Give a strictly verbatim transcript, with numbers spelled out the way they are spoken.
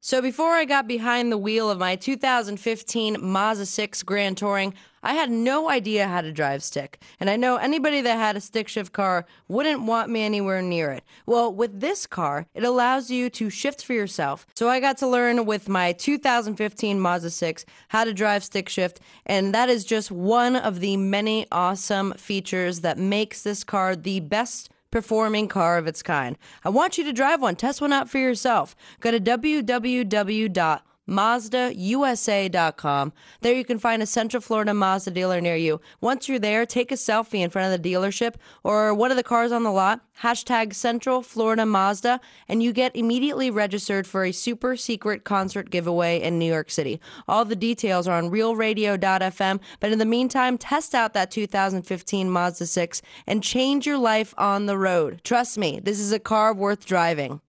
So before I got behind the wheel of my two thousand fifteen Mazda six Grand Touring, I had no idea how to drive stick. And I know anybody that had a stick shift car wouldn't want me anywhere near it. Well, with this car, it allows you to shift for yourself. So I got to learn with my two thousand fifteen Mazda six how to drive stick shift, and that is just one of the many awesome features that makes this car the best performing car of its kind. I want you to drive one. Test one out for yourself. Go to w w w dot mazda u s a dot com. There you can find a Central Florida Mazda dealer near you. Once you're there, take a selfie in front of the dealership or one of the cars on the lot, hashtag Central Florida Mazda, and you get immediately registered for a super secret concert giveaway in New York City. All the details are on real radio dot f m, but in the meantime, test out that two thousand fifteen Mazda six and change your life on the road. Trust me, this is a car worth driving.